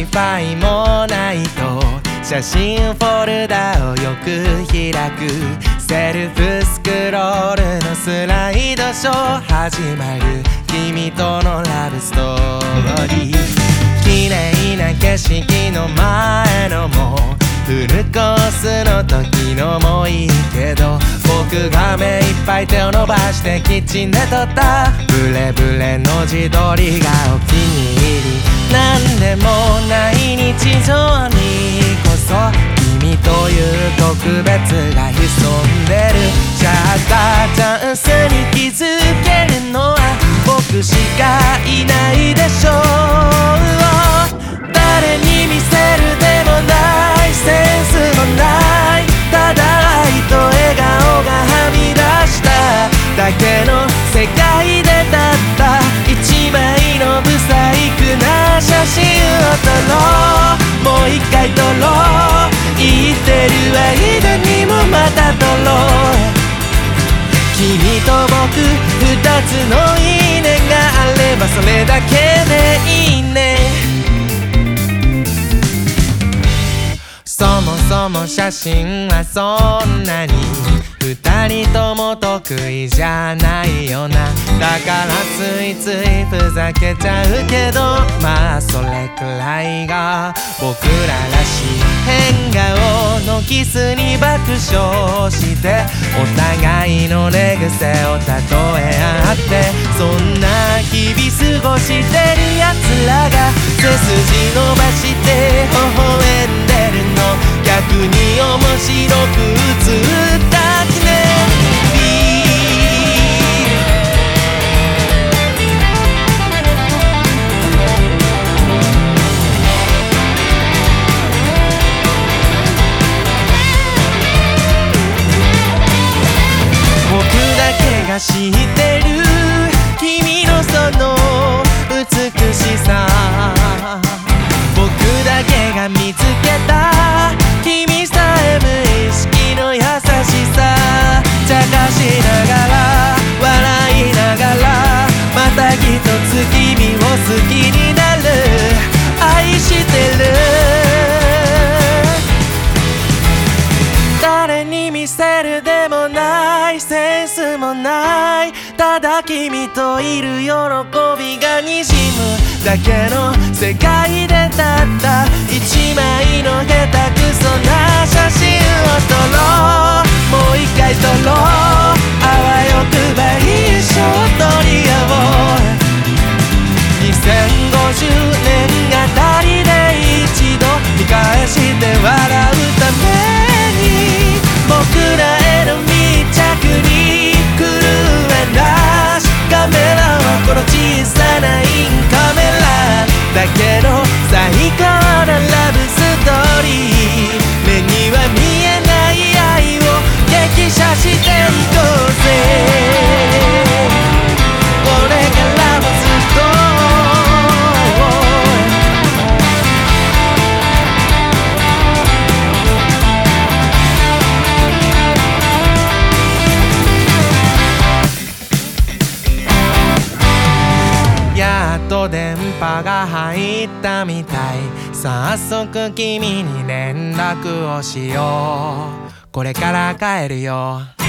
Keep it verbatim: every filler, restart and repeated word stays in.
配もないと写真フォルダをよく開くセルフスクロールのスライドショー始まる君とのラブストーリー綺麗な景色の前のもフルコースの時のもいいけど僕が目いっぱい手を伸ばしてキッチンで撮ったブレブレの自撮りがお気に入りなんでもない日常にこそ君という特別が潜んでるシャッターチャンスに気づけるのは僕しかいないでしょう誰に見せるでもないセンスもないただ愛と笑顔がはみ出しただけの世界でたった一枚のブサイクな写真を撮ろうもう一回撮ろう言ってる間にもまた撮ろう君と僕二つのいいねがあればそれだけでいいねそもそも写真はそんなに二人とも得意じゃないよなだからついついふざけちゃうけどまあそれくらいが僕ららしい変顔のキスに爆笑してお互いの寝癖を例え合ってそんな日々過ごしてるやつらが背筋伸ばして微笑んでるの逆に面白く映った記念僕だけが知ってる君のその美しさ僕だけが見つけた君さえ無意識の優しさ茶化しながら笑いながらまた一つ君を好きになる愛してる誰に見せるでもないセンスもないただ君といる喜びがにじむだけの世界でたった一枚の下手くそな写真を撮ろうもう一回撮ろうあわよくば一生撮り合おうにせんごじゅうねんあたりで一度見返して笑うために僕らへの密着に狂えなしカメラはこの小さなインカメラだけど最高なラブストーリー目には見えない愛を激写していこうぜこれからもずっとやっと電波が入ったみたい早速君に連絡をしようこれから帰るよ